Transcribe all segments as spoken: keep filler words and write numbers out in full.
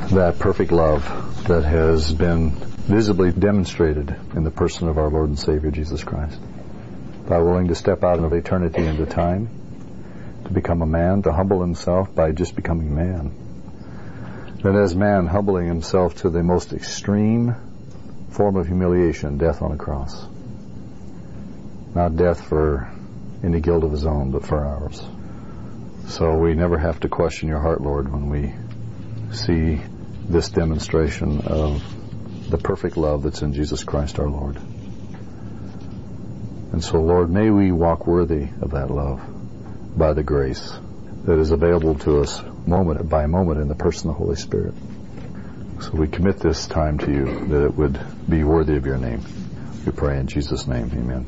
that perfect love that has been visibly demonstrated in the person of our Lord and Savior Jesus Christ. By willing to step out of eternity into time, to become a man, to humble himself by just becoming man. And as man, humbling himself to the most extreme form of humiliation, death on a cross. Not death for any guilt of his own, but for ours. So we never have to question your heart, Lord, when we see this demonstration of the perfect love that's in Jesus Christ our Lord. And so, Lord, may we walk worthy of that love by the grace that is available to us moment by moment in the person of the Holy Spirit. So we commit this time to you, that it would be worthy of your name. We pray in Jesus' name, amen.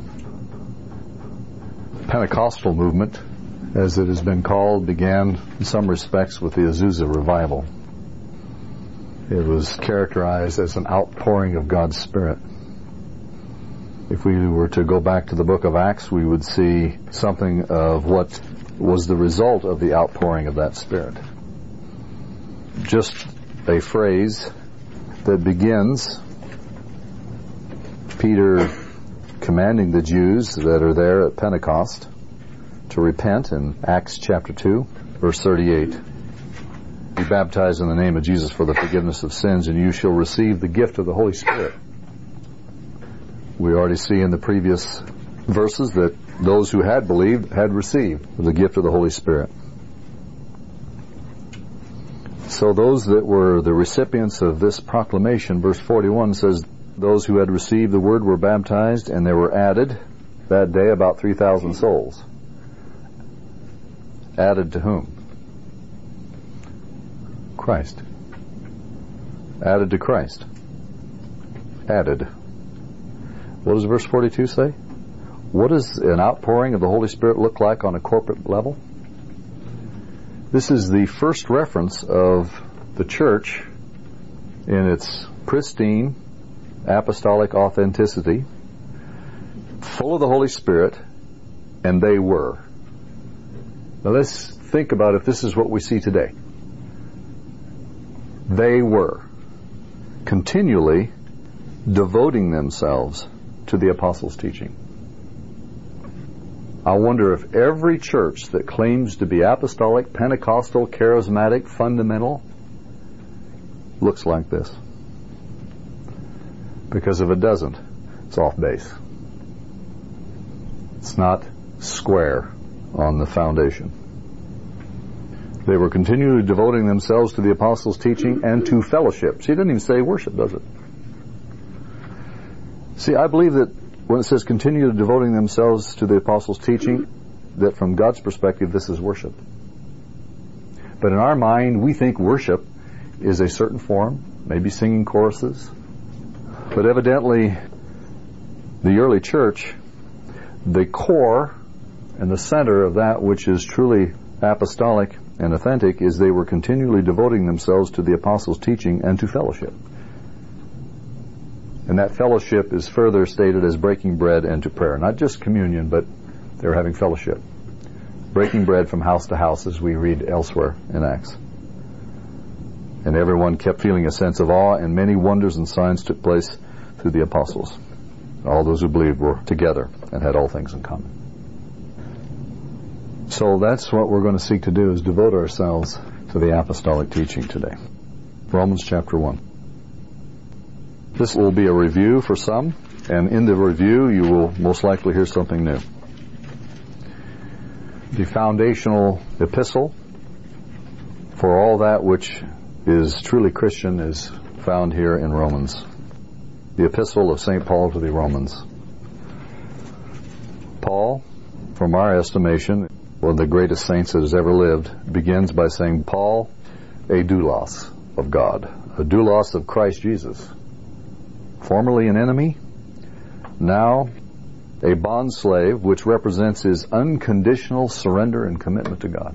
The Pentecostal movement, as it has been called, began in some respects with the Azusa revival. It was characterized as an outpouring of God's Spirit. If we were to go back to the book of Acts, we would see something of what was the result of the outpouring of that Spirit. Just a phrase that begins, Peter commanding the Jews that are there at Pentecost to repent in Acts chapter two, verse thirty-eight. Be baptized in the name of Jesus for the forgiveness of sins, and you shall receive the gift of the Holy Spirit. We already see in the previous verses that those who had believed had received the gift of the Holy Spirit. So those that were the recipients of this proclamation, verse forty-one says, those who had received the word were baptized, and there were added that day about three thousand souls. Added to whom? Christ. Added to Christ. Added. What does verse forty-two say? What does an outpouring of the Holy Spirit look like on a corporate level? This is the first reference of the church in its pristine apostolic authenticity, full of the Holy Spirit, and they were. Now let's think about if this is what we see today. They were continually devoting themselves to the apostles' teaching. I wonder if every church that claims to be apostolic, Pentecostal, charismatic, fundamental, looks like this. Because if it doesn't, it's off base. It's not square on the foundation. They were continually devoting themselves to the apostles' teaching and to fellowship. See, it doesn't even say worship, does it? See, I believe that when it says continue devoting themselves to the apostles' teaching, that from God's perspective, this is worship. But in our mind, we think worship is a certain form, maybe singing choruses. But evidently, the early church, the core and the center of that which is truly apostolic and authentic is they were continually devoting themselves to the apostles' teaching and to fellowship. And that fellowship is further stated as breaking bread and to prayer. Not just communion, but they were having fellowship. Breaking bread from house to house, as we read elsewhere in Acts. And everyone kept feeling a sense of awe, and many wonders and signs took place through the apostles. All those who believed were together and had all things in common. So that's what we're going to seek to do, is devote ourselves to the apostolic teaching today. Romans chapter one. This will be a review for some, and in the review you will most likely hear something new. The foundational epistle for all that which is truly Christian is found here in Romans. The epistle of Saint Paul to the Romans. Paul, from our estimation, one of the greatest saints that has ever lived, begins by saying, Paul, a doulos of God, a doulos of Christ Jesus. Formerly an enemy, now a bondslave, which represents his unconditional surrender and commitment to God.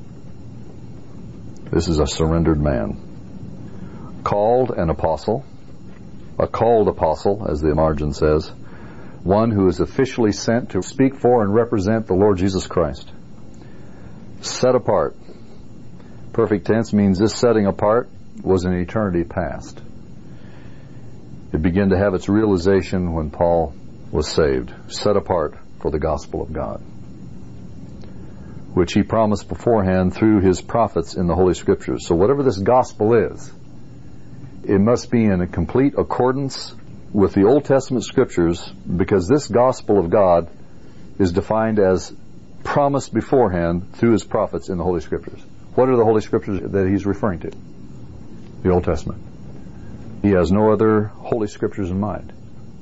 This is a surrendered man. Called an apostle, a called apostle, as the margin says, one who is officially sent to speak for and represent the Lord Jesus Christ. Set apart. Perfect tense means this setting apart was in eternity past. It began to have its realization when Paul was saved, set apart for the gospel of God, which he promised beforehand through his prophets in the Holy Scriptures. So whatever this gospel is, it must be in a complete accordance with the Old Testament Scriptures, because this gospel of God is defined as promised beforehand through his prophets in the Holy Scriptures. What are the Holy Scriptures that he's referring to? The Old Testament. He has no other Holy Scriptures in mind.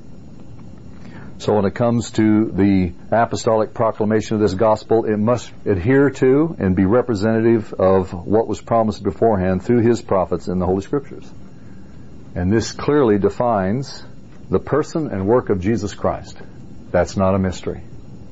So when it comes to the apostolic proclamation of this gospel, it must adhere to and be representative of what was promised beforehand through his prophets in the Holy Scriptures. And this clearly defines the person and work of Jesus Christ. That's not a mystery.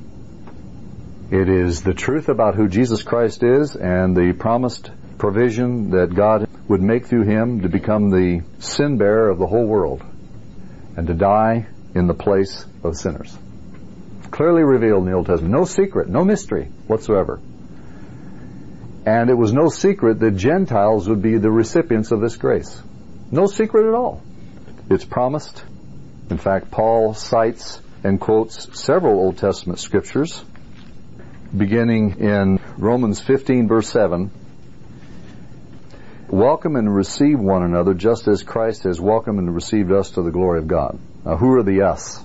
It is the truth about who Jesus Christ is and the promised provision that God would make through him to become the sin bearer of the whole world and to die in the place of sinners. Clearly revealed in the Old Testament. No secret, no mystery whatsoever. And it was no secret that Gentiles would be the recipients of this grace. No secret at all. It's promised. In fact, Paul cites and quotes several Old Testament scriptures, beginning in Romans fifteen, verse seven. Welcome and receive one another just as Christ has welcomed and received us to the glory of God. Now, who are the us?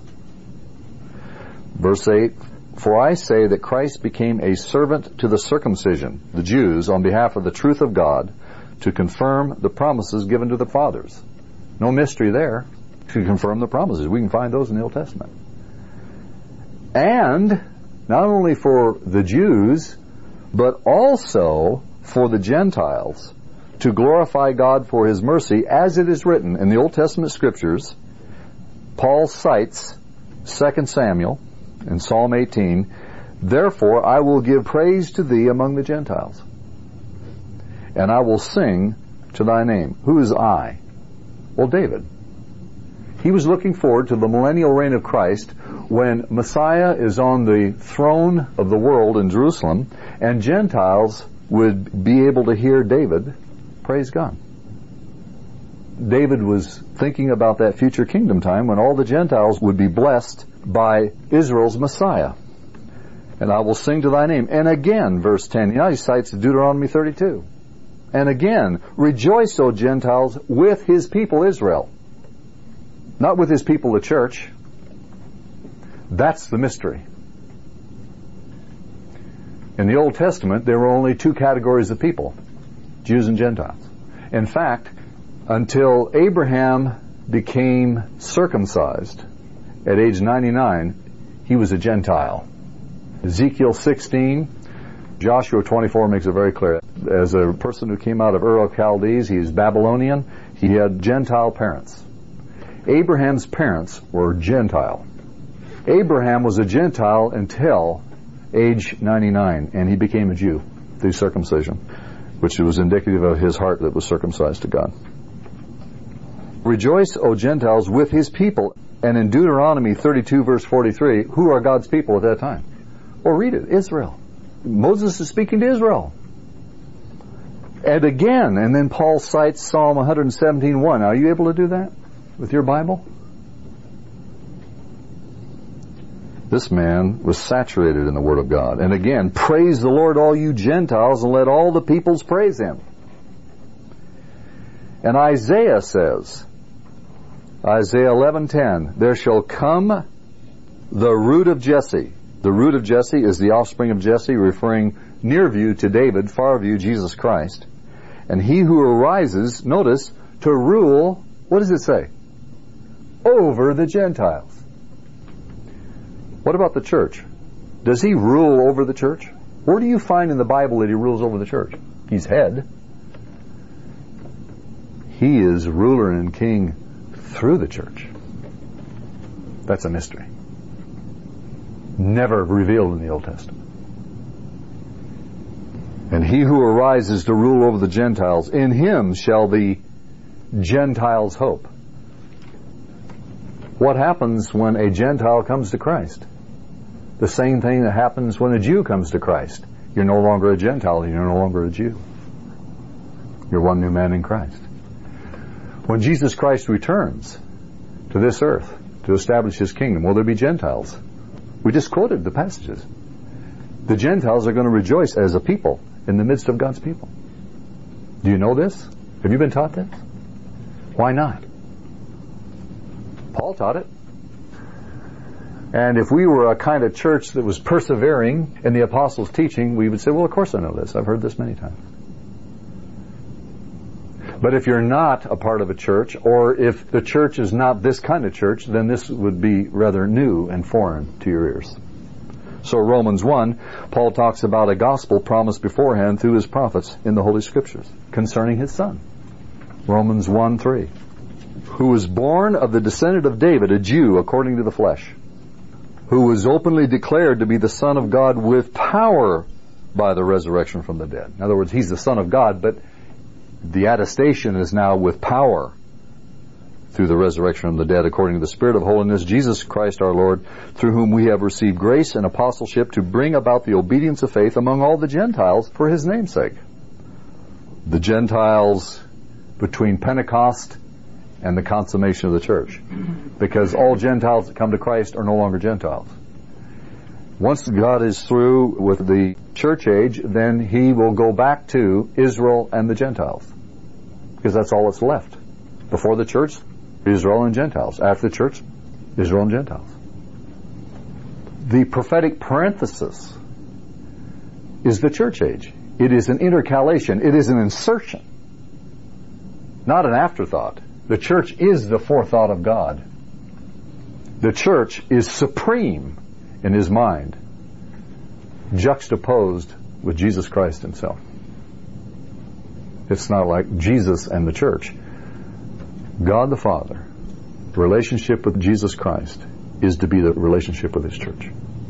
Verse eight, for I say that Christ became a servant to the circumcision, the Jews, on behalf of the truth of God, to confirm the promises given to the fathers. No mystery there. To confirm the promises. We can find those in the Old Testament. And not only for the Jews, but also for the Gentiles, to glorify God for his mercy, as it is written in the Old Testament scriptures. Paul cites Second Samuel in Psalm eighteen, therefore I will give praise to thee among the Gentiles, and I will sing to thy name. Who is I? Well, David. He was looking forward to the millennial reign of Christ, when Messiah is on the throne of the world in Jerusalem, and Gentiles would be able to hear David praise God. David was thinking about that future kingdom time when all the Gentiles would be blessed by Israel's Messiah. And I will sing to thy name. And again, verse ten, you know, he cites Deuteronomy thirty-two. And again, rejoice, O Gentiles, with his people Israel. Not with his people, the church. That's the mystery. In the Old Testament, there were only two categories of people, Jews and Gentiles. In fact, until Abraham became circumcised at age ninety-nine, he was a Gentile. Ezekiel sixteen, Joshua twenty-four makes it very clear. As a person who came out of Ur of Chaldees, he is Babylonian. He had Gentile parents. Abraham's parents were Gentile. Abraham was a Gentile until age ninety-nine, and he became a Jew through circumcision, which was indicative of his heart that was circumcised to God. Rejoice, O Gentiles, with his people. And in Deuteronomy thirty-two, verse forty-three, who are God's people at that time? Well, read it, Israel. Moses is speaking to Israel. And again, and then Paul cites Psalm one seventeen, one. Are you able to do that with your Bible? This man was saturated in the Word of God. And again, praise the Lord, all you Gentiles, and let all the peoples praise him. And Isaiah says, Isaiah eleven ten, there shall come the root of Jesse. The root of Jesse is the offspring of Jesse, referring near view to David, far view Jesus Christ. And he who arises, notice, to rule, what does it say? Over the Gentiles. What about the church? Does he rule over the church? Where do you find in the Bible that he rules over the church? He's head. He is ruler and king through the church. That's a mystery. Never revealed in the Old Testament. And he who arises to rule over the Gentiles, in him shall the Gentiles hope. What happens when a Gentile comes to Christ? The same thing that happens when a Jew comes to Christ. You're no longer a Gentile, you're no longer a Jew. You're one new man in Christ. When Jesus Christ returns to this earth to establish His kingdom, will there be Gentiles? We just quoted the passages. The Gentiles are going to rejoice as a people in the midst of God's people. Do you know this? Have you been taught this? Why not? Paul taught it. And if we were a kind of church that was persevering in the apostles' teaching, we would say, well, of course I know this. I've heard this many times. But if you're not a part of a church, or if the church is not this kind of church, then this would be rather new and foreign to your ears. So Romans one, Paul talks about a gospel promised beforehand through his prophets in the Holy Scriptures concerning his Son. Romans one three. Who was born of the descendant of David, a Jew according to the flesh, who was openly declared to be the Son of God with power by the resurrection from the dead. In other words, He's the Son of God, but the attestation is now with power through the resurrection from the dead, according to the Spirit of holiness, Jesus Christ our Lord, through whom we have received grace and apostleship to bring about the obedience of faith among all the Gentiles for His name's sake. The Gentiles between Pentecost and the consummation of the church. Because all Gentiles that come to Christ are no longer Gentiles. Once God is through with the church age, then He will go back to Israel and the Gentiles. Because that's all that's left. Before the church, Israel and Gentiles. After the church, Israel and Gentiles. The prophetic parenthesis is the church age. It is an intercalation. It is an insertion. Not an afterthought. The church is the forethought of God. The church is supreme in His mind, juxtaposed with Jesus Christ Himself. It's not like Jesus and the church. God the Father, relationship with Jesus Christ, is to be the relationship with His church.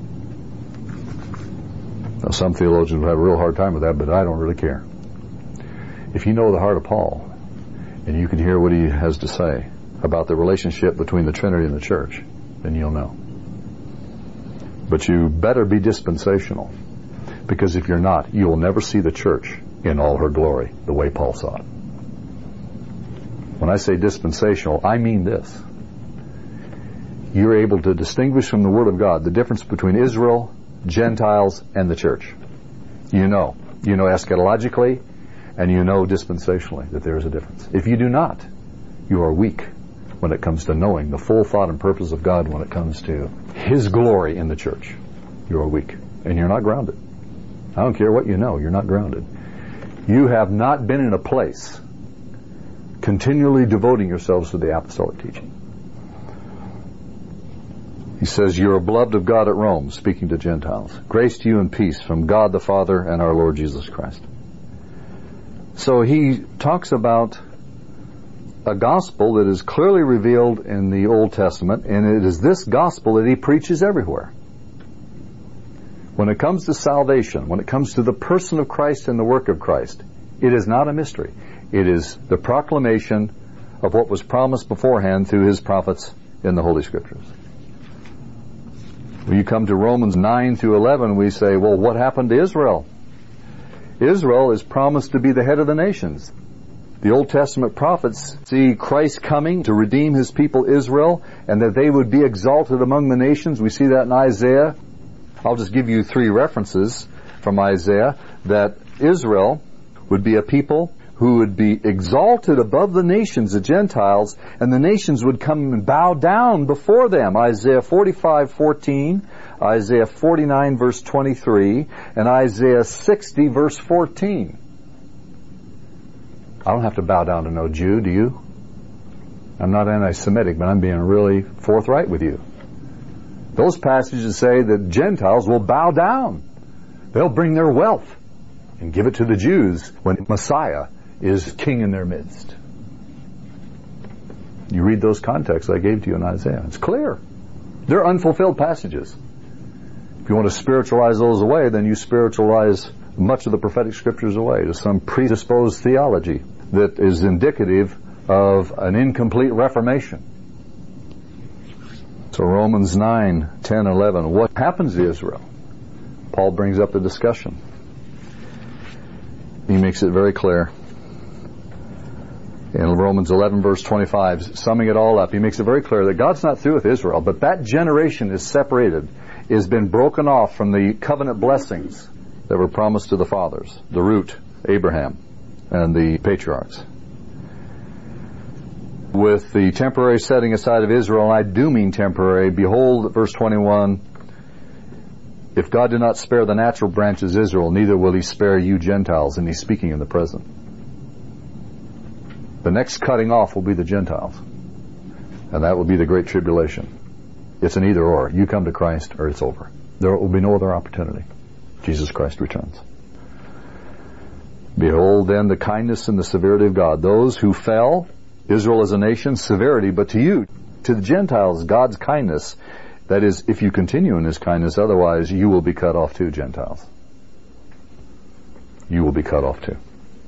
Now, some theologians will have a real hard time with that, but I don't really care. If you know the heart of Paul, and you can hear what he has to say about the relationship between the Trinity and the church, then you'll know. But you better be dispensational, because if you're not, you will never see the church in all her glory the way Paul saw it. When I say dispensational, I mean this. You're able to distinguish from the Word of God the difference between Israel, Gentiles, and the church. You know. You know eschatologically, and you know dispensationally that there is a difference. If you do not, you are weak when it comes to knowing the full thought and purpose of God when it comes to His glory in the church. You are weak, and you're not grounded. I don't care what you know, you're not grounded. You have not been in a place continually devoting yourselves to the apostolic teaching. He says, you're beloved of God at Rome, speaking to Gentiles. Grace to you and peace from God the Father and our Lord Jesus Christ. So he talks about a gospel that is clearly revealed in the Old Testament, and it is this gospel that he preaches everywhere. When it comes to salvation, when it comes to the person of Christ and the work of Christ, it is not a mystery. It is the proclamation of what was promised beforehand through His prophets in the Holy Scriptures. When you come to Romans nine through eleven, we say, well, what happened to Israel? Israel is promised to be the head of the nations. The Old Testament prophets see Christ coming to redeem His people Israel, and that they would be exalted among the nations. We see that in Isaiah. I'll just give you three references from Isaiah, that Israel would be a people who would be exalted above the nations, the Gentiles, and the nations would come and bow down before them. Isaiah forty-five fourteen, Isaiah forty-nine verse twenty-three, and Isaiah sixty verse fourteen. I don't have to bow down to no Jew, do you? I'm not anti-Semitic, but I'm being really forthright with you. Those passages say that Gentiles will bow down. They'll bring their wealth and give it to the Jews when Messiah is king in their midst. You read those contexts I gave to you in Isaiah. It's clear. They're unfulfilled passages. If you want to spiritualize those away, then you spiritualize much of the prophetic scriptures away to some predisposed theology that is indicative of an incomplete reformation. So Romans nine, ten, eleven. What happens to Israel? Paul brings up the discussion. He makes it very clear. In Romans eleven, verse twenty-five, summing it all up, he makes it very clear that God's not through with Israel, but that generation is separated, has been broken off from the covenant blessings that were promised to the fathers, the root, Abraham, and the patriarchs. With the temporary setting aside of Israel, and I do mean temporary, behold, verse twenty-one, if God did not spare the natural branches Israel, neither will he spare you Gentiles, and he's speaking in the present. The next cutting off will be the Gentiles, and that will be the Great Tribulation. It's an either or. You come to Christ or it's over. There will be no other opportunity. Jesus Christ returns. Behold then the kindness and the severity of God. Those who fell, Israel as a nation, severity, but to you, to the Gentiles, God's kindness. That is, if you continue in his kindness, otherwise you will be cut off too, Gentiles. You will be cut off too.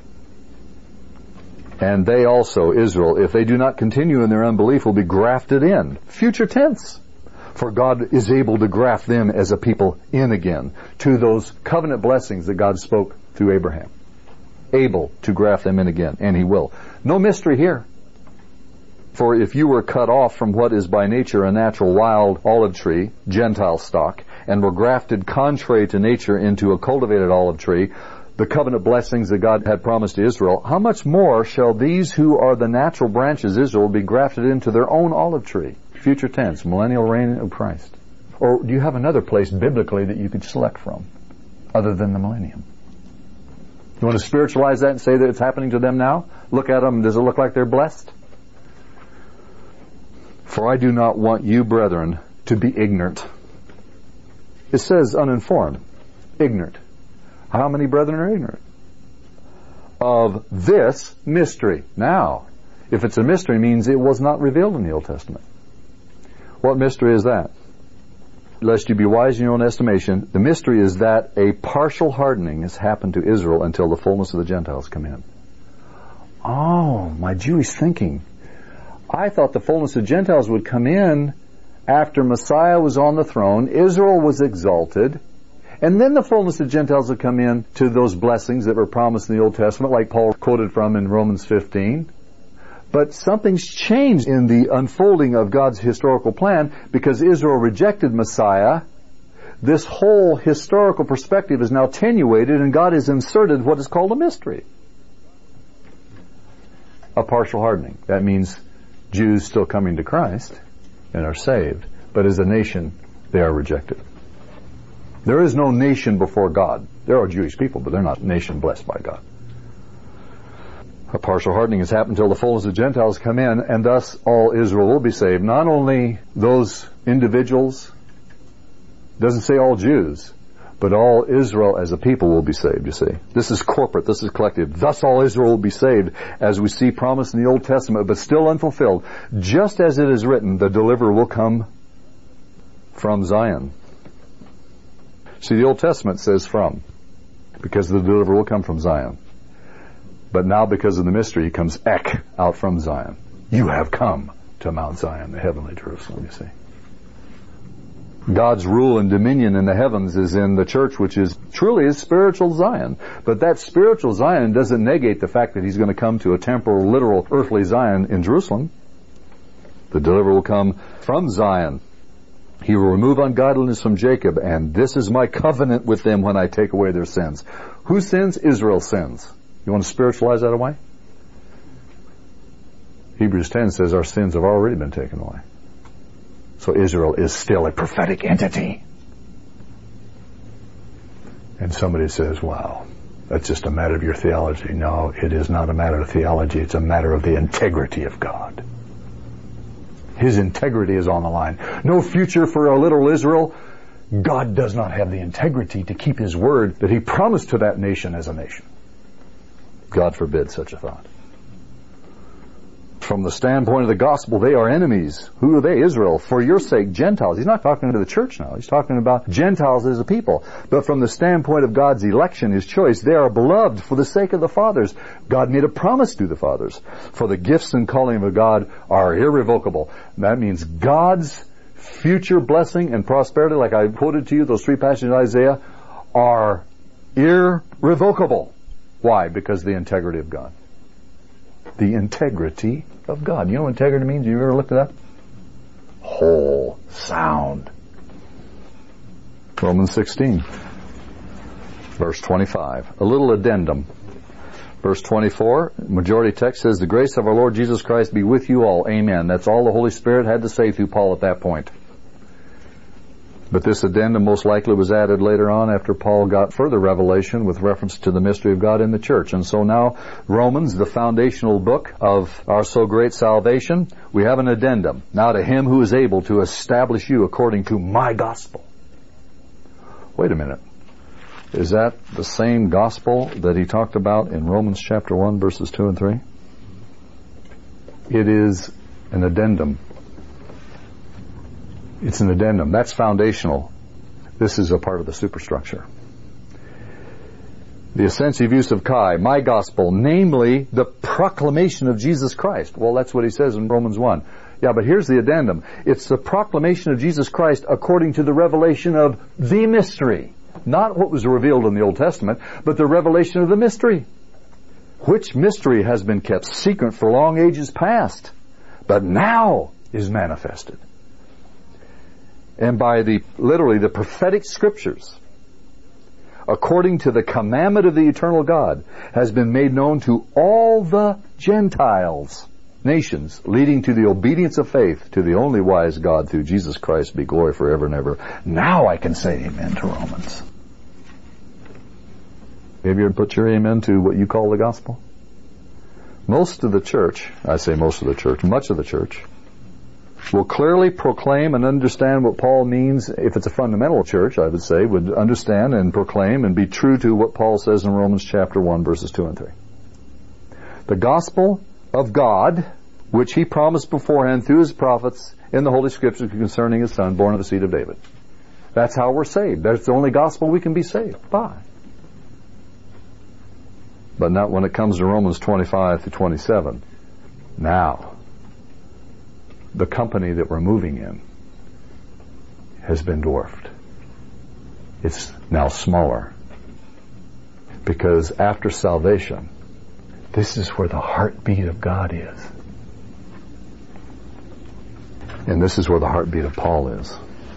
And they also, Israel, if they do not continue in their unbelief, will be grafted in. Future tense. For God is able to graft them as a people in again to those covenant blessings that God spoke through Abraham. Able to graft them in again, and he will. No mystery here. For if you were cut off from what is by nature a natural wild olive tree, Gentile stock, and were grafted contrary to nature into a cultivated olive tree, the covenant blessings that God had promised to Israel, how much more shall these who are the natural branches, Israel, be grafted into their own olive tree? Future tense, millennial reign of Christ. Or do you have another place biblically that you could select from, other than the millennium? You want to spiritualize that and say that it's happening to them now? Look at them, does it look like they're blessed? For I do not want you, brethren, to be ignorant. It says uninformed, ignorant. How many brethren are ignorant? Of this mystery. Now, if it's a mystery, it means it was not revealed in the Old Testament. What mystery is that? Lest you be wise in your own estimation, the mystery is that a partial hardening has happened to Israel until the fullness of the Gentiles come in. Oh, my Jewish thinking. I thought the fullness of Gentiles would come in after Messiah was on the throne, Israel was exalted, and then the fullness of Gentiles would come in to those blessings that were promised in the Old Testament, like Paul quoted from in Romans fifteen. But something's changed in the unfolding of God's historical plan because Israel rejected Messiah. This whole historical perspective is now attenuated and God has inserted what is called a mystery. A partial hardening. That means Jews still coming to Christ and are saved, but as a nation, they are rejected. There is no nation before God. There are Jewish people, but they're not a nation blessed by God. A partial hardening has happened until the fullness of Gentiles come in, and thus all Israel will be saved. Not only those individuals, doesn't say all Jews, but all Israel as a people will be saved, you see. This is corporate, this is collective. Thus all Israel will be saved, as we see promised in the Old Testament, but still unfulfilled. Just as it is written, the deliverer will come from Zion. See, the Old Testament says from, because the deliverer will come from Zion. But now because of the mystery, he comes ek, out from Zion. You have come to Mount Zion, the heavenly Jerusalem, you see. God's rule and dominion in the heavens is in the church, which is truly is spiritual Zion. But that spiritual Zion doesn't negate the fact that he's going to come to a temporal, literal, earthly Zion in Jerusalem. The deliverer will come from Zion. He will remove ungodliness from Jacob, and this is my covenant with them when I take away their sins. Whose sins? Israel's sins. You want to spiritualize that away? Hebrews ten says our sins have already been taken away. So Israel is still a prophetic entity. And somebody says, wow, that's just a matter of your theology. No, it is not a matter of theology. It's a matter of the integrity of God. His integrity is on the line. No future for a little Israel. God does not have the integrity to keep his word that he promised to that nation as a nation. God forbid such a thought. From the standpoint of the gospel, they are enemies. Who are they? Israel. For your sake, Gentiles. He's not talking to the church now. He's talking about Gentiles as a people. But from the standpoint of God's election, his choice, they are beloved for the sake of the fathers. God made a promise to the fathers. For the gifts and calling of God are irrevocable. That means God's future blessing and prosperity, like I quoted to you, those three passages in Isaiah, are irrevocable. Why? Because of the integrity of God. the integrity of God. You know what integrity means? You ever looked it up? Whole, sound. Romans sixteen, verse twenty-five. A little addendum. Verse twenty-four, majority text says, the grace of our Lord Jesus Christ be with you all. Amen. That's all the Holy Spirit had to say through Paul at that point. But this addendum most likely was added later on after Paul got further revelation with reference to the mystery of God in the church. And so now, Romans, the foundational book of our so great salvation, we have an addendum. Now to him who is able to establish you according to my gospel. Wait a minute. Is that the same gospel that he talked about in Romans chapter one, verses two and three? It is an addendum. It's an addendum. That's foundational. This is a part of the superstructure. The ascensive use of Kai, my gospel, namely the proclamation of Jesus Christ. Well, that's what he says in Romans one. Yeah, but here's the addendum. It's the proclamation of Jesus Christ according to the revelation of the mystery. Not what was revealed in the Old Testament, but the revelation of the mystery. Which mystery has been kept secret for long ages past, but now is manifested. And by the, literally, the prophetic scriptures, according to the commandment of the eternal God, has been made known to all the Gentiles, nations, leading to the obedience of faith to the only wise God through Jesus Christ be glory forever and ever. Now I can say amen to Romans. Have you ever put your amen to what you call the gospel? Most of the church, I say most of the church, much of the church, will clearly proclaim and understand what Paul means. If it's a fundamental church, I would say, would understand and proclaim and be true to what Paul says in Romans chapter one, verses two and three. The gospel of God, which he promised beforehand through his prophets in the Holy Scriptures concerning his Son, born of the seed of David. That's how we're saved. That's the only gospel we can be saved by. But not when it comes to Romans twenty-five to twenty-seven. Now, the company that we're moving in has been dwarfed. It's now smaller. Because after salvation, this is where the heartbeat of God is. And this is where the heartbeat of Paul is.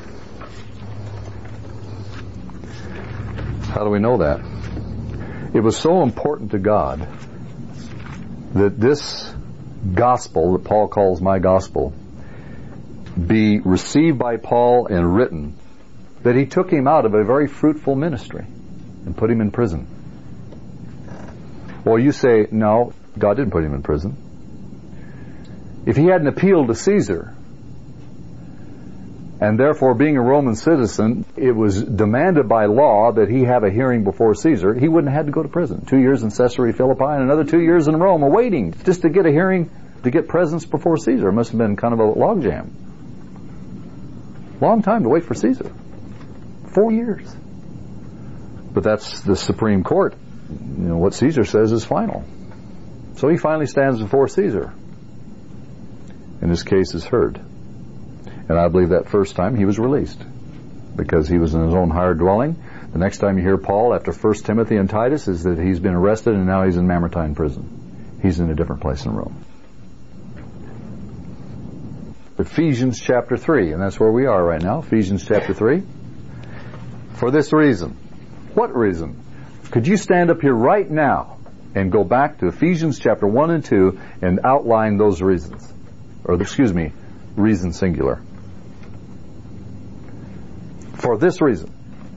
How do we know that? It was so important to God that this gospel that Paul calls my gospel be received by Paul and written, that he took him out of a very fruitful ministry and put him in prison. Well, you say, no, God didn't put him in prison. If he hadn't appealed to Caesar, and therefore being a Roman citizen, it was demanded by law that he have a hearing before Caesar, he wouldn't have had to go to prison. Two years in Caesarea Philippi and another two years in Rome awaiting just to get a hearing, to get presence before Caesar. It must have been kind of a logjam. Long time to wait for Caesar. Four years. But that's the Supreme Court. You know, what Caesar says is final. So he finally stands before Caesar. And his case is heard. And I believe that first time he was released because he was in his own hired dwelling. The next time you hear Paul after First Timothy and Titus is that he's been arrested and now he's in Mamertine prison. He's in a different place in Rome. Ephesians chapter three, and that's where we are right now. Ephesians chapter three. For this reason. What reason? Could you stand up here right now and go back to Ephesians chapter one and two and outline those reasons? Or, excuse me, reason singular. For this reason.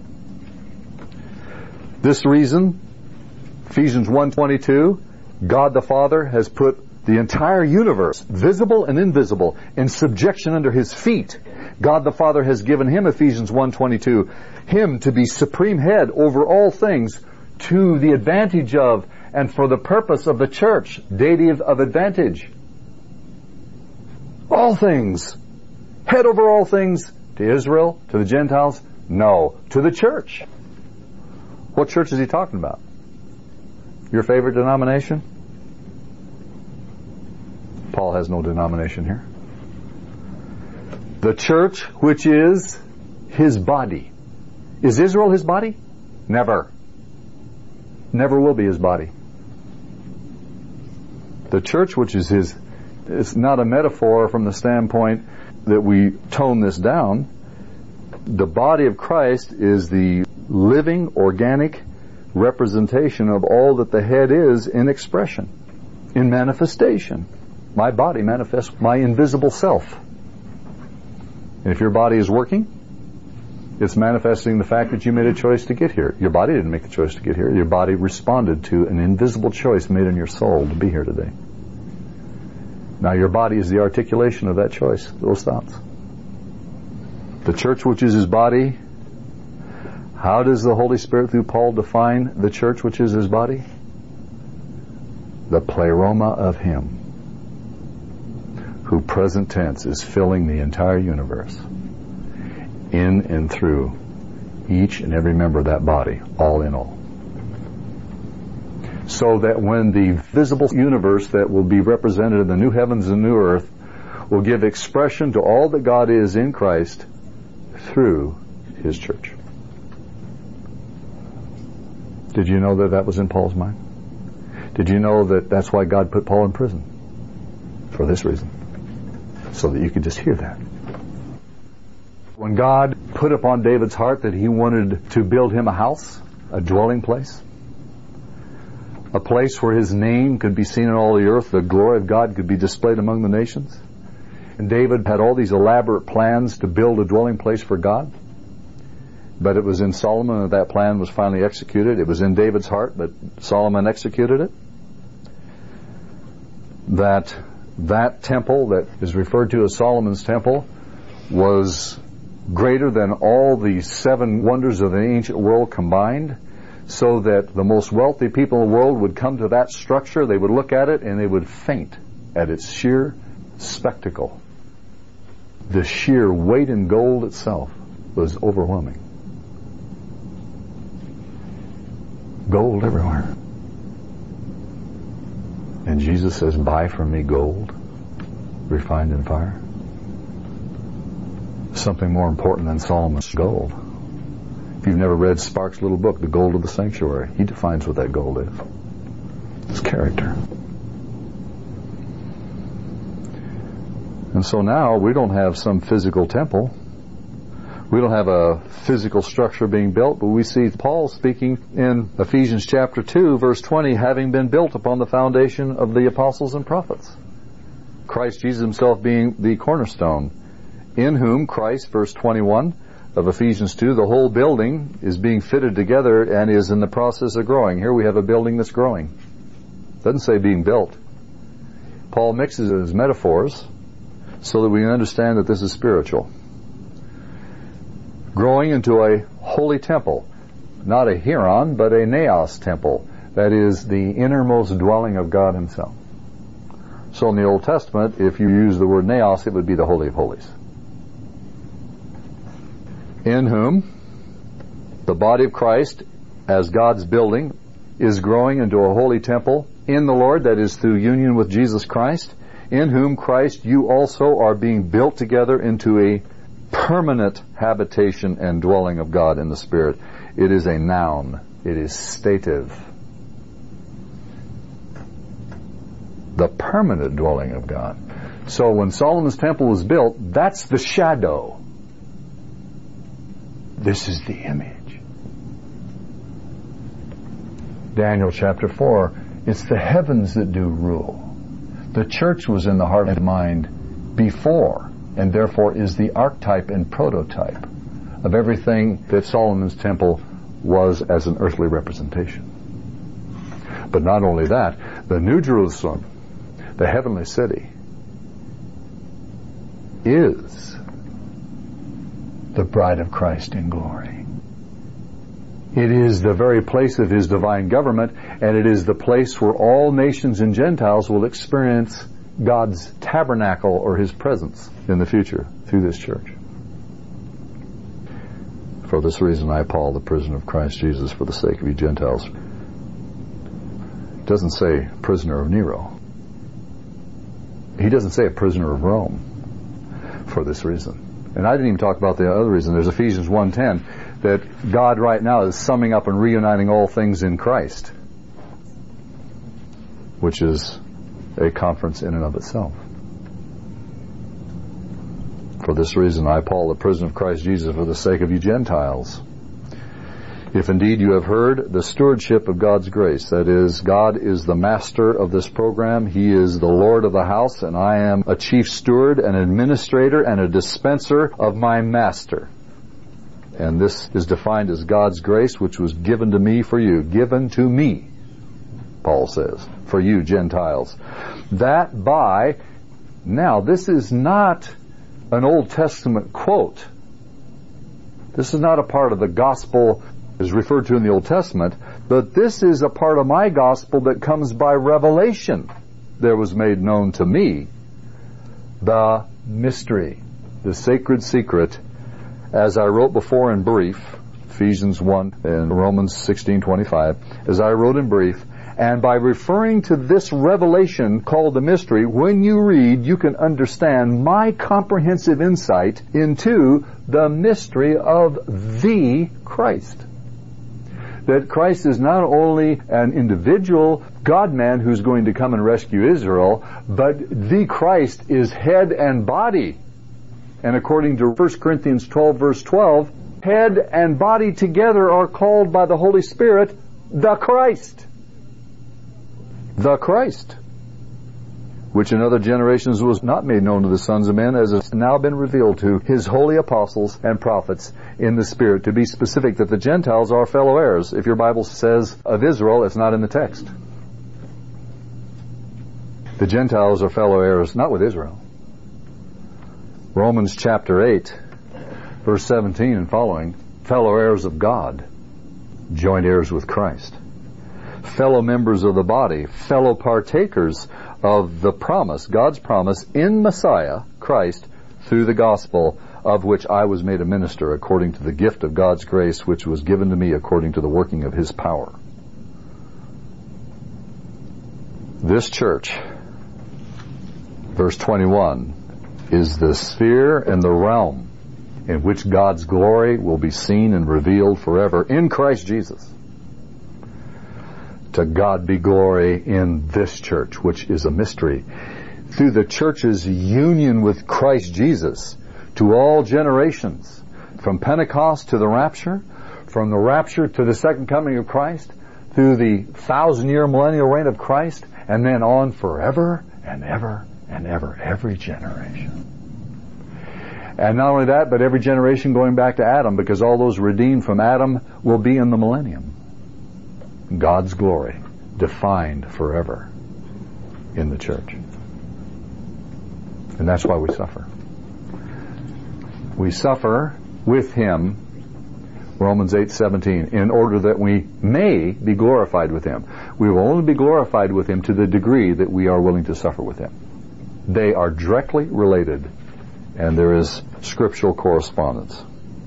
This reason, Ephesians one twenty-two, God the Father has put the entire universe, visible and invisible, in subjection under his feet. God the Father has given him, Ephesians one twenty-two, him to be supreme head over all things to the advantage of and for the purpose of the church, dative of advantage. All things. Head over all things to Israel, to the Gentiles? No, to the church. What church is he talking about? Your favorite denomination? Paul has no denomination here. The church, which is his body. Is Israel his body? Never. Never will be his body. The church, which is his, it's not a metaphor from the standpoint that we tone this down. The body of Christ is the living, organic representation of all that the head is in expression, in manifestation. My body manifests my invisible self. And if your body is working, it's manifesting the fact that you made a choice to get here. Your body didn't make the choice to get here. Your body responded to an invisible choice made in your soul to be here today. Now your body is the articulation of that choice, those thoughts. The church, which is his body, how does the Holy Spirit through Paul define the church, which is his body? The pleroma of him who, present tense, is filling the entire universe in and through each and every member of that body, all in all. So that when the visible universe that will be represented in the new heavens and new earth will give expression to all that God is in Christ through his church. Did you know that that was in Paul's mind? Did you know that that's why God put Paul in prison? For this reason. So that you could just hear that. When God put upon David's heart that he wanted to build him a house, a dwelling place, a place where his name could be seen in all the earth, the glory of God could be displayed among the nations, and David had all these elaborate plans to build a dwelling place for God, but it was in Solomon that that plan was finally executed. It was in David's heart, but Solomon executed it. That that temple that is referred to as Solomon's temple was greater than all the seven wonders of the ancient world combined, so that the most wealthy people in the world would come to that structure, they would look at it, and they would faint at its sheer spectacle. The sheer weight in gold itself was overwhelming. Gold everywhere. And Jesus says, buy from me gold refined in fire. Something more important than Solomon's gold. If you've never read Sparks' little book, The Gold of the Sanctuary, he defines what that gold is. It's character. And so now we don't have some physical temple. We don't have a physical structure being built, but we see Paul speaking in Ephesians chapter two, verse twenty, having been built upon the foundation of the apostles and prophets. Christ Jesus himself being the cornerstone, in whom Christ, verse twenty-one of Ephesians two, the whole building is being fitted together and is in the process of growing. Here we have a building that's growing. It doesn't say being built. Paul mixes his metaphors so that we understand that this is spiritual. Growing into a holy temple, not a hieron, but a naos temple, that is the innermost dwelling of God himself. So in the Old Testament, if you use the word naos, it would be the Holy of Holies. In whom the body of Christ, as God's building, is growing into a holy temple in the Lord, that is through union with Jesus Christ, in whom Christ you also are being built together into a permanent habitation and dwelling of God in the Spirit. It is a noun. It is stative. The permanent dwelling of God. So when Solomon's temple was built, that's the shadow. This is the image. Daniel chapter four, it's the heavens that do rule. The church was in the heart and mind before, and therefore is the archetype and prototype of everything that Solomon's temple was as an earthly representation. But not only that, the New Jerusalem, the heavenly city, is the bride of Christ in glory. It is the very place of his divine government, and it is the place where all nations and Gentiles will experience God's tabernacle or his presence in the future through this church. For this reason I, Paul, the prisoner of Christ Jesus, for the sake of you Gentiles. It doesn't say prisoner of Nero. He doesn't say a prisoner of Rome. For this reason. And I didn't even talk about the other reason. There's Ephesians one ten, that God right now is summing up and reuniting all things in Christ, which is a conference in and of itself. For this reason, I, Paul, the prisoner of Christ Jesus, for the sake of you Gentiles, if indeed you have heard the stewardship of God's grace, that is, God is the master of this program, He is the Lord of the house, and I am a chief steward, an administrator, and a dispenser of my master. And this is defined as God's grace, which was given to me for you. Given to me, Paul says, for you Gentiles. That by, now this is not an Old Testament quote. This is not a part of the gospel is referred to in the Old Testament, but this is a part of my gospel that comes by revelation. There was made known to me the mystery, the sacred secret, as I wrote before in brief, Ephesians one and Romans sixteen twenty-five, as I wrote in brief, and by referring to this revelation called the mystery, when you read, you can understand my comprehensive insight into the mystery of the Christ. That Christ is not only an individual God-man who's going to come and rescue Israel, but the Christ is head and body. And according to First Corinthians twelve, verse twelve, head and body together are called by the Holy Spirit the Christ. The Christ, which in other generations was not made known to the sons of men, as has now been revealed to His holy apostles and prophets in the Spirit. To be specific, that the Gentiles are fellow heirs. If your Bible says of Israel, it's not in the text. The Gentiles are fellow heirs, not with Israel. Romans chapter eight, verse seventeen and following, fellow heirs of God, joint heirs with Christ. Fellow members of the body, fellow partakers of the promise, God's promise in Messiah, Christ, through the gospel, of which I was made a minister according to the gift of God's grace, which was given to me according to the working of His power. This church, verse twenty-one, is the sphere and the realm in which God's glory will be seen and revealed forever in Christ Jesus. To God be glory in this church, which is a mystery, through the church's union with Christ Jesus, to all generations, from Pentecost to the rapture, from the rapture to the second coming of Christ, through the thousand-year millennial reign of Christ, and then on forever and ever and ever, every generation. And not only that, but every generation going back to Adam, because all those redeemed from Adam will be in the millennium. God's glory defined forever in the church. And that's why we suffer. We suffer with Him, Romans eight seventeen, in order that we may be glorified with Him. We will only be glorified with Him to the degree that we are willing to suffer with Him. They are directly related, and there is scriptural correspondence.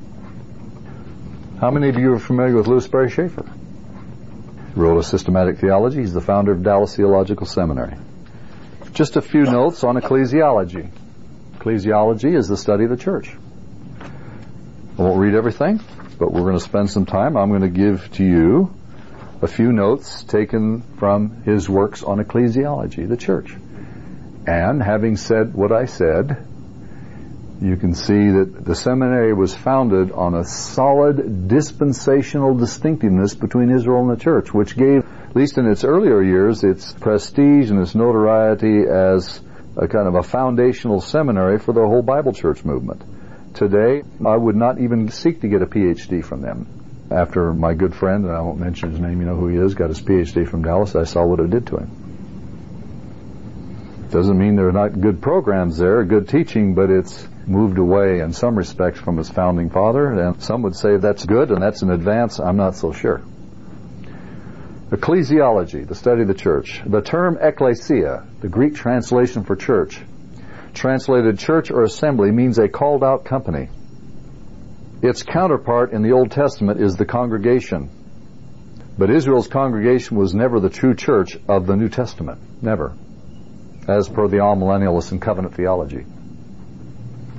How many of you are familiar with Louis Sperry Schaeffer? He wrote a systematic theology. He's the founder of Dallas Theological Seminary. Just a few notes on ecclesiology. Ecclesiology is the study of the church. I won't read everything, but we're going to spend some time. I'm going to give to you a few notes taken from his works on ecclesiology, the church. And having said what I said, you can see that the seminary was founded on a solid dispensational distinctiveness between Israel and the church, which gave, at least in its earlier years, its prestige and its notoriety as a kind of a foundational seminary for the whole Bible church movement. Today, I would not even seek to get a P H D from them. After my good friend, and I won't mention his name, you know who he is, got his P H D from Dallas, I saw what it did to him. Doesn't mean there are not good programs there, good teaching, but it's moved away in some respects from its founding father, and some would say that's good and that's an advance. I'm not so sure. Ecclesiology, the study of the church. The term ecclesia, the Greek translation for church, translated church or assembly, means a called out company. Its counterpart in the Old Testament is the congregation. But Israel's congregation was never the true church of the New Testament. Never. As per the all-millennialist and covenant theology.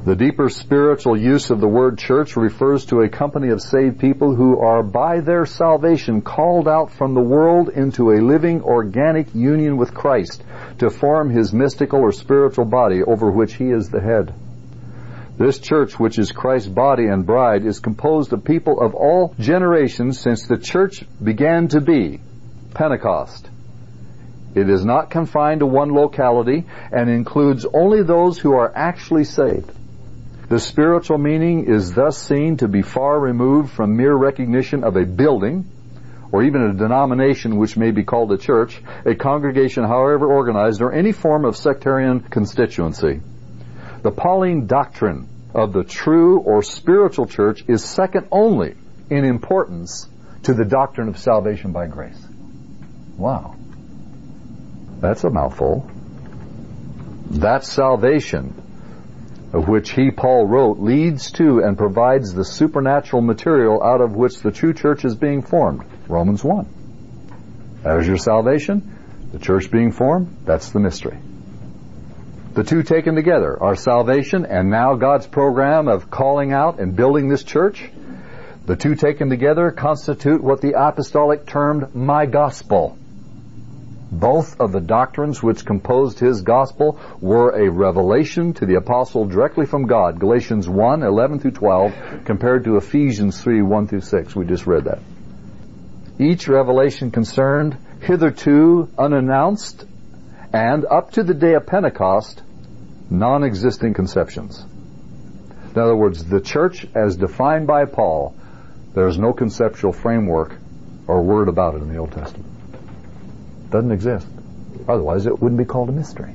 The deeper spiritual use of the word church refers to a company of saved people who are by their salvation called out from the world into a living organic union with Christ to form His mystical or spiritual body over which He is the head. This church, which is Christ's body and bride, is composed of people of all generations since the church began to be, Pentecost. It is not confined to one locality and includes only those who are actually saved. The spiritual meaning is thus seen to be far removed from mere recognition of a building, or even a denomination which may be called a church, a congregation however organized, or any form of sectarian constituency. The Pauline doctrine of the true or spiritual church is second only in importance to the doctrine of salvation by grace. Wow. That's a mouthful. That salvation of which he, Paul, wrote, leads to and provides the supernatural material out of which the true church is being formed. Romans one. That is your salvation. The church being formed, that's the mystery. The two taken together, our salvation and now God's program of calling out and building this church, the two taken together constitute what the apostolic termed my gospel. Both of the doctrines which composed his gospel were a revelation to the apostle directly from God. Galatians one, eleven through twelve, compared to Ephesians three, one through six. We just read that. Each revelation concerned hitherto unannounced and, up to the day of Pentecost, non-existing conceptions. In other words, the church as defined by Paul, there is no conceptual framework or word about it in the Old Testament. Doesn't exist. Otherwise it wouldn't be called a mystery.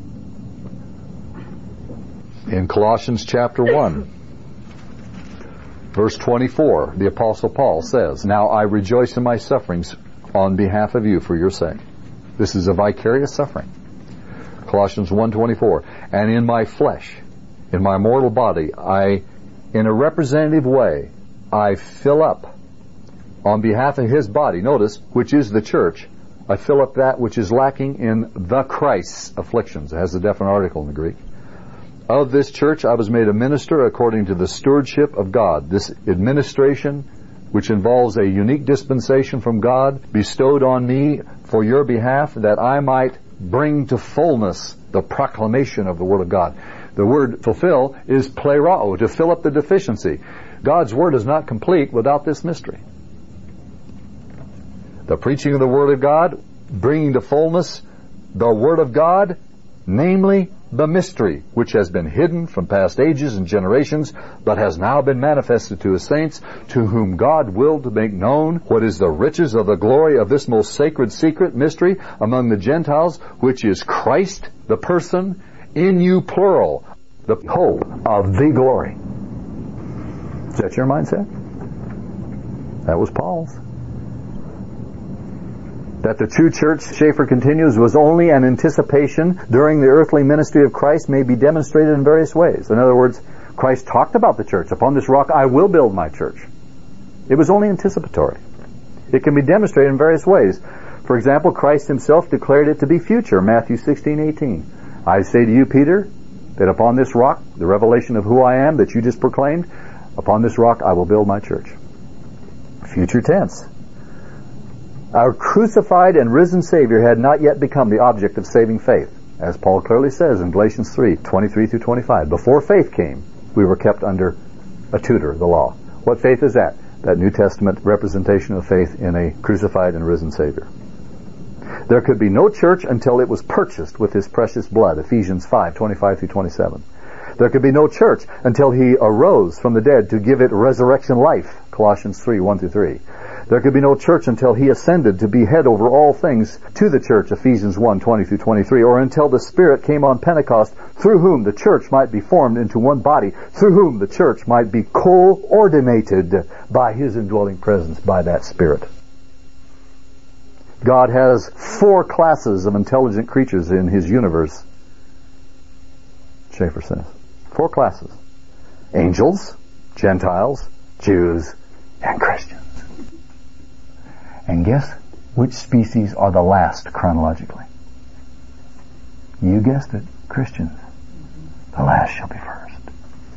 In Colossians chapter one, verse twenty-four, the Apostle Paul says, "Now I rejoice in my sufferings on behalf of you for your sake." This is a vicarious suffering. Colossians one twenty-four, "And in my flesh, in my mortal body, I, in a representative way, I fill up on behalf of his body," notice, which is the church, "I fill up that which is lacking in the Christ's afflictions." It has a definite article in the Greek. "Of this church I was made a minister according to the stewardship of God." This administration, which involves a unique dispensation from God, bestowed on me for your behalf, that I might bring to fullness the proclamation of the Word of God. The word fulfill is plerao, to fill up the deficiency. God's Word is not complete without this mystery. The preaching of the Word of God, bringing to fullness the Word of God, namely the mystery, which has been hidden from past ages and generations, but has now been manifested to His saints, to whom God willed to make known what is the riches of the glory of this most sacred secret mystery among the Gentiles, which is Christ, the person, in you plural, the hope of the glory. Is that your mindset? That was Paul's. That the true church, Schaeffer continues, was only an anticipation during the earthly ministry of Christ may be demonstrated in various ways. In other words, Christ talked about the church. "Upon this rock I will build my church." It was only anticipatory. It can be demonstrated in various ways. For example, Christ himself declared it to be future. Matthew sixteen eighteen. "I say to you, Peter, that upon this rock," the revelation of who I am that you just proclaimed, "upon this rock I will build my church." Future tense. Our crucified and risen Savior had not yet become the object of saving faith, as Paul clearly says in Galatians three, twenty-three through twenty-five. Before faith came, we were kept under a tutor, the law. What faith is that? That New Testament representation of faith in a crucified and risen Savior. There could be no church until it was purchased with His precious blood, Ephesians five, twenty-five through twenty-seven. There could be no church until He arose from the dead to give it resurrection life, Colossians three, one through three. There could be no church until He ascended to be head over all things to the church, Ephesians one, twenty through twenty-three, or until the Spirit came on Pentecost, through whom the church might be formed into one body, through whom the church might be coordinated by His indwelling presence by that Spirit. God has four classes of intelligent creatures in His universe, Schaeffer says. Four classes. Angels, Gentiles, Jews, and Christians. And guess which species are the last chronologically? You guessed it, Christians. The last shall be first.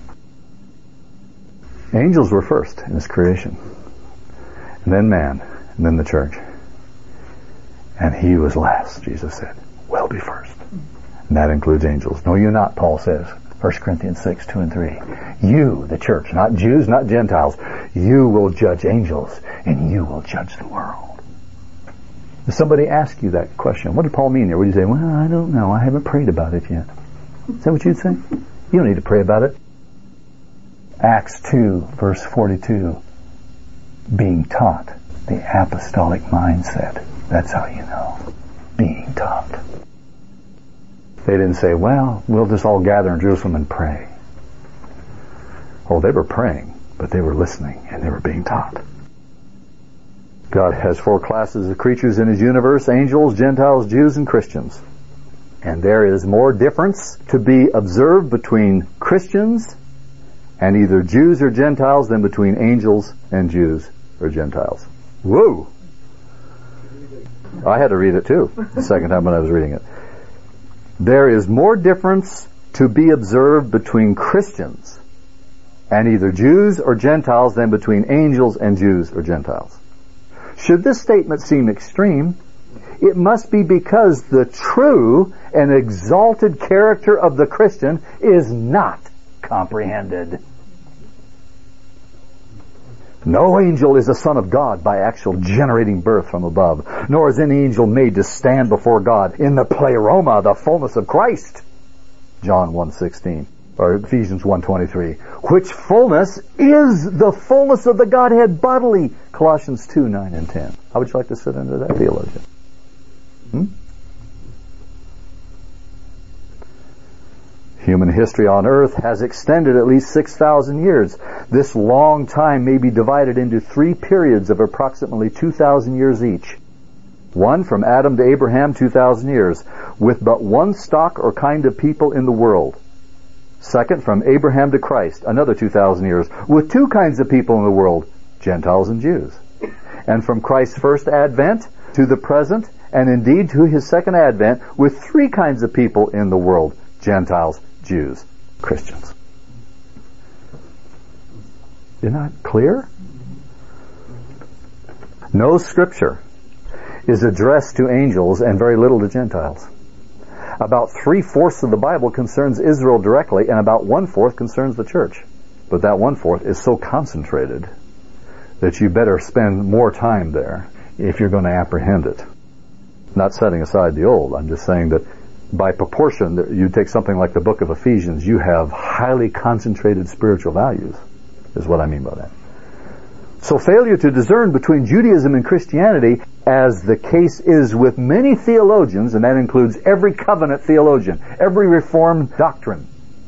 Angels were first in His creation, and then man, and then the church. And He was last, Jesus said. Will be first. And that includes angels. Know you not, Paul says, First Corinthians six, two and three. You, the church, not Jews, not Gentiles, you will judge angels, and you will judge the world. If somebody asks you that question, what did Paul mean there? Would you say, well, I don't know, I haven't prayed about it yet? Is that what you'd say? You don't need to pray about it. Acts two, verse forty-two. Being taught, the apostolic mindset. That's how you know. Being taught. They didn't say, well, we'll just all gather in Jerusalem and pray. Oh, they were praying, but they were listening and they were being taught. God has four classes of creatures in His universe: angels, Gentiles, Jews, and Christians. And there is more difference to be observed between Christians and either Jews or Gentiles than between angels and Jews or Gentiles. Whoa! I had to read it too, the second time when I was reading it. There is more difference to be observed between Christians and either Jews or Gentiles than between angels and Jews or Gentiles. Should this statement seem extreme, it must be because the true and exalted character of the Christian is not comprehended. No angel is a son of God by actual generating birth from above, nor is any angel made to stand before God in the pleroma, the fullness of Christ. John one sixteen, or Ephesians one twenty-three. Which fullness is the fullness of the Godhead bodily. Colossians two, nine and ten. How would you like to sit under that, theologian? Hmm? Human history on earth has extended at least six thousand years. This long time may be divided into three periods of approximately two thousand years each. One, from Adam to Abraham, two thousand years, with but one stock or kind of people in the world. Second, from Abraham to Christ, another two thousand years, with two kinds of people in the world, Gentiles and Jews. And from Christ's first advent to the present, and indeed to His second advent, with three kinds of people in the world, Gentiles, Jews, Christians. Isn't that clear? No scripture is addressed to angels and very little to Gentiles. About three-fourths of the Bible concerns Israel directly, and about one-fourth concerns the church. But that one-fourth is so concentrated that you better spend more time there if you're going to apprehend it. Not setting aside the old, I'm just saying that by proportion, you take something like the book of Ephesians, you have highly concentrated spiritual values, is what I mean by that. So failure to discern between Judaism and Christianity, as the case is with many theologians, and that includes every covenant theologian, every Reformed doctrine.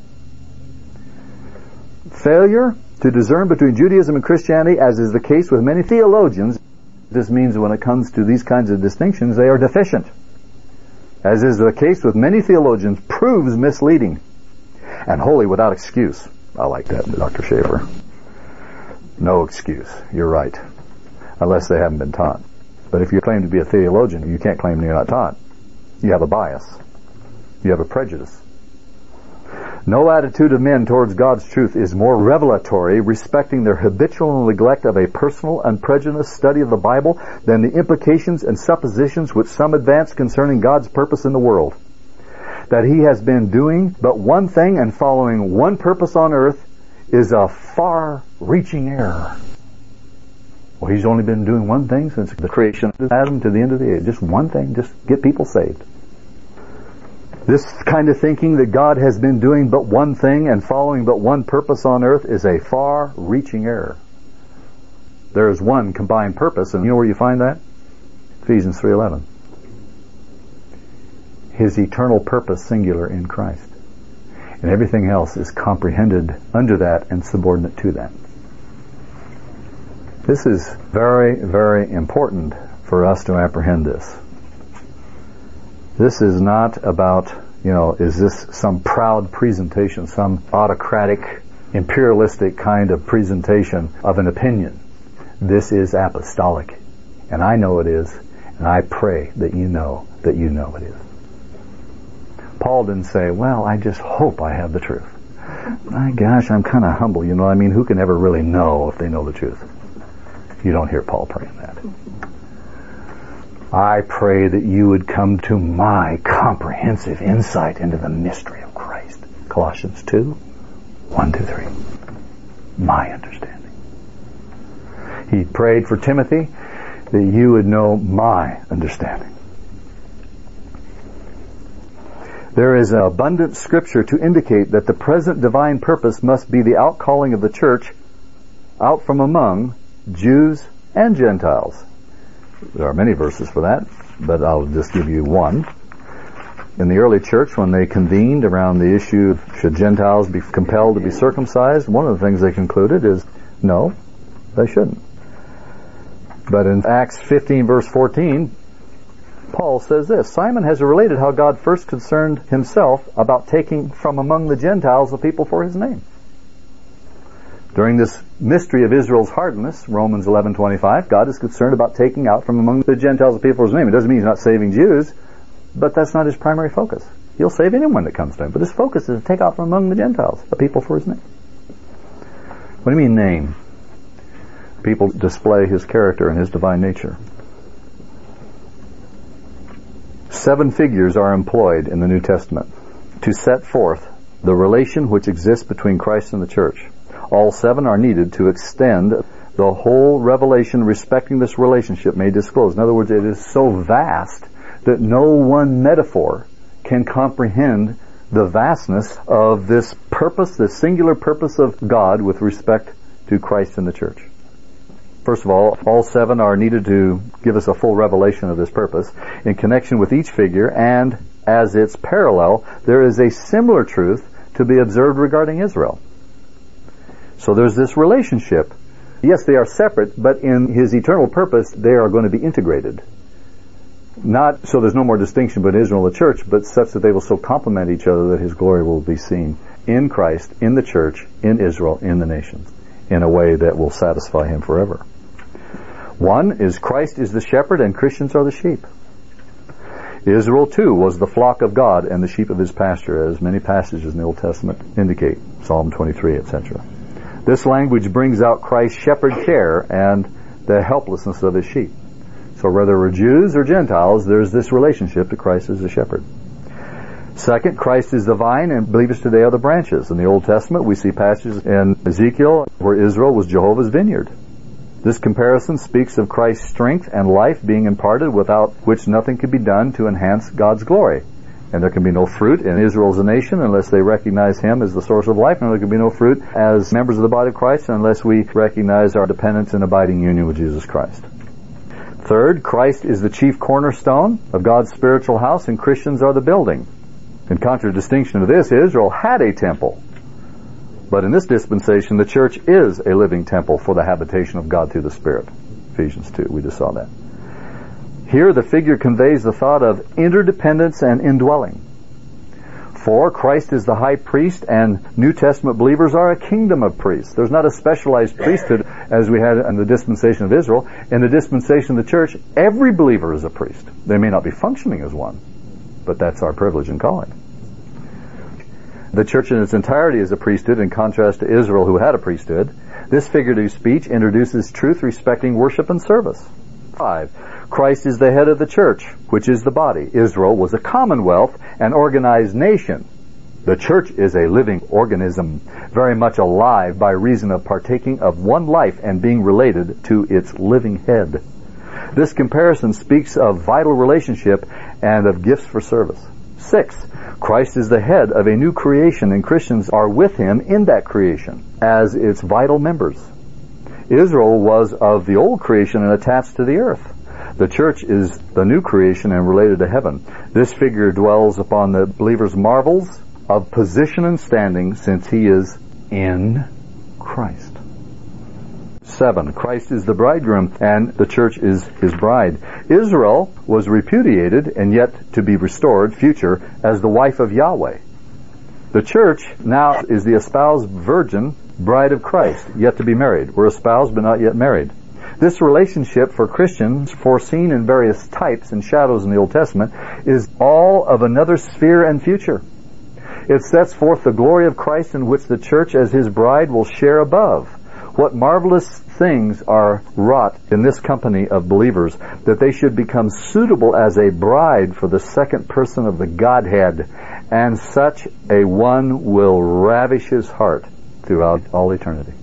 Failure to discern between Judaism and Christianity, as is the case with many theologians, this means when it comes to these kinds of distinctions, they are deficient. As is the case with many theologians, proves misleading and wholly without excuse. I like that, Doctor Schaefer. No excuse. You're right. Unless they haven't been taught. But if you claim to be a theologian, you can't claim you're not taught. You have a bias. You have a prejudice. No attitude of men towards God's truth is more revelatory respecting their habitual neglect of a personal, unprejudiced study of the Bible than the implications and suppositions which some advance concerning God's purpose in the world. That He has been doing but one thing and following one purpose on earth is a far-reaching error. Well, He's only been doing one thing since the creation of Adam to the end of the age. Just one thing, just get people saved. This kind of thinking that God has been doing but one thing and following but one purpose on earth is a far-reaching error. There is one combined purpose, and you know where you find that? Ephesians three eleven. His eternal purpose singular in Christ. And everything else is comprehended under that and subordinate to that. This is very, very important for us to apprehend this. This is not about, you know, is this some proud presentation, some autocratic, imperialistic kind of presentation of an opinion. This is apostolic. And I know it is, and I pray that you know that you know it is. Paul didn't say, well, I just hope I have the truth. My gosh, I'm kind of humble, you know. I mean, who can ever really know if they know the truth? You don't hear Paul praying that. I pray that you would come to my comprehensive insight into the mystery of Christ. Colossians two, one to three. My understanding. He prayed for Timothy that you would know my understanding. There is abundant scripture to indicate that the present divine purpose must be the outcalling of the church out from among Jews and Gentiles. There are many verses for that, but I'll just give you one. In the early church, when they convened around the issue of should Gentiles be compelled to be circumcised, one of the things they concluded is, no, they shouldn't. But in Acts fifteen, verse fourteen, Paul says this, Simon has related how God first concerned himself about taking from among the Gentiles a people for his name. During this mystery of Israel's hardness, Romans eleven twenty-five, God is concerned about taking out from among the Gentiles a people for his name. It doesn't mean he's not saving Jews, but that's not his primary focus. He'll save anyone that comes to him, but his focus is to take out from among the Gentiles a people for his name. What do you mean name? People display his character and his divine nature. Seven figures are employed in the New Testament to set forth the relation which exists between Christ and the church. All seven are needed to extend the whole revelation respecting this relationship may disclose. In other words, it is so vast that no one metaphor can comprehend the vastness of this purpose, this singular purpose of God with respect to Christ and the church. First of all, all seven are needed to give us a full revelation of this purpose. In connection with each figure and as its parallel, there is a similar truth to be observed regarding Israel. So there's this relationship. Yes, they are separate, but in his eternal purpose, they are going to be integrated. Not so there's no more distinction between Israel and the church, but such that they will so complement each other that his glory will be seen in Christ, in the church, in Israel, in the nations, in a way that will satisfy him forever. One is Christ is the shepherd and Christians are the sheep. Israel too was the flock of God and the sheep of his pasture, as many passages in the Old Testament indicate, Psalm twenty-three, et cetera. This language brings out Christ's shepherd care and the helplessness of his sheep. So whether we're Jews or Gentiles, there's this relationship to Christ as the shepherd. Second, Christ is the vine and believers today are the branches. In the Old Testament, we see passages in Ezekiel where Israel was Jehovah's vineyard. This comparison speaks of Christ's strength and life being imparted without which nothing could be done to enhance God's glory. And there can be no fruit in Israel as a nation unless they recognize him as the source of life, and there can be no fruit as members of the body of Christ unless we recognize our dependence and abiding union with Jesus Christ. Third, Christ is the chief cornerstone of God's spiritual house, and Christians are the building. In contradistinction to this, Israel had a temple. But in this dispensation, the church is a living temple for the habitation of God through the Spirit. Ephesians two, we just saw that. Here the figure conveys the thought of interdependence and indwelling. Four, Christ is the high priest and New Testament believers are a kingdom of priests. There's not a specialized priesthood as we had in the dispensation of Israel. In the dispensation of the church, every believer is a priest. They may not be functioning as one, but that's our privilege and calling. The church in its entirety is a priesthood in contrast to Israel who had a priesthood. This figurative speech introduces truth respecting worship and service. Five, Christ is the head of the church, which is the body. Israel was a commonwealth, an organized nation. The church is a living organism, very much alive by reason of partaking of one life and being related to its living head. This comparison speaks of vital relationship and of gifts for service. Six, Christ is the head of a new creation and Christians are with him in that creation as its vital members. Israel was of the old creation and attached to the earth. The church is the new creation and related to heaven. This figure dwells upon the believer's marvels of position and standing since he is in Christ. Seven, Christ is the bridegroom and the church is his bride. Israel was repudiated and yet to be restored, future, as the wife of Yahweh. The church now is the espoused virgin bride of Christ, yet to be married. We're espoused but not yet married. This relationship for Christians, foreseen in various types and shadows in the Old Testament, is all of another sphere and future. It sets forth the glory of Christ in which the church as his bride will share above. What marvelous things are wrought in this company of believers, that they should become suitable as a bride for the second person of the Godhead, and such a one will ravish his heart throughout all eternity.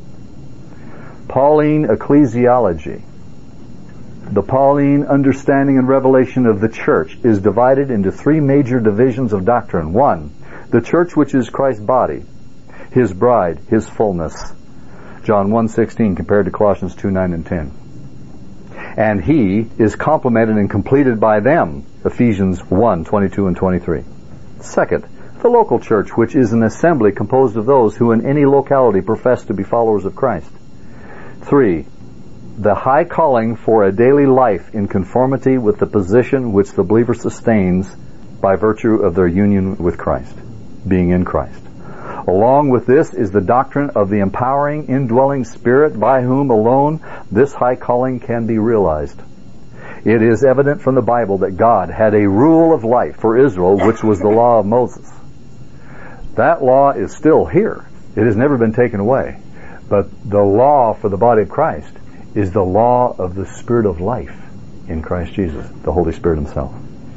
Pauline ecclesiology, the Pauline understanding and revelation of the church, is divided into three major divisions of doctrine. One, the church which is Christ's body, his bride, his fullness. John one sixteen compared to Colossians two nine and ten. And he is complemented and completed by them. Ephesians one twenty-two and twenty-three. Second, the local church, which is an assembly composed of those who in any locality profess to be followers of Christ. Three, the high calling for a daily life in conformity with the position which the believer sustains by virtue of their union with Christ, being in Christ. Along with this is the doctrine of the empowering, indwelling Spirit by whom alone this high calling can be realized. It is evident from the Bible that God had a rule of life for Israel, which was the law of Moses. That law is still here. It has never been taken away. But the law for the body of Christ is the law of the Spirit of life in Christ Jesus, the Holy Spirit himself.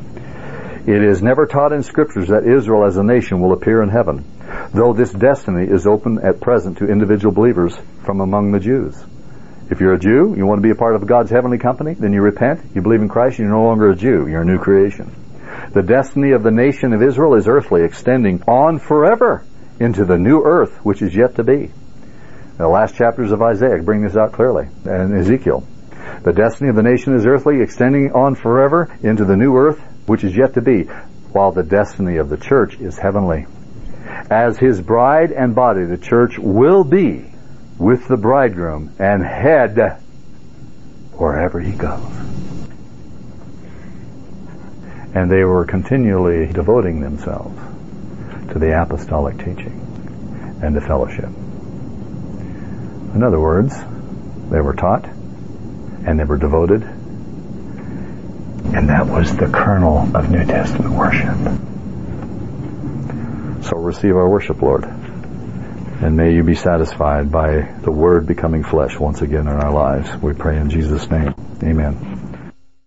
It is never taught in Scriptures that Israel as a nation will appear in heaven, though this destiny is open at present to individual believers from among the Jews. If you're a Jew, you want to be a part of God's heavenly company, then you repent, you believe in Christ, you're no longer a Jew, you're a new creation. The destiny of the nation of Israel is earthly, extending on forever into the new earth which is yet to be. The last chapters of Isaiah bring this out clearly, and Ezekiel. The destiny of the nation is earthly, extending on forever into the new earth which is yet to be, while the destiny of the church is heavenly. As his bride and body, the church will be with the bridegroom and head wherever he goes. And they were continually devoting themselves to the apostolic teaching and to fellowship. In other words, they were taught and they were devoted, and that was the kernel of New Testament worship. So receive our worship, Lord, and may you be satisfied by the Word becoming flesh once again in our lives. We pray in Jesus' name. Amen.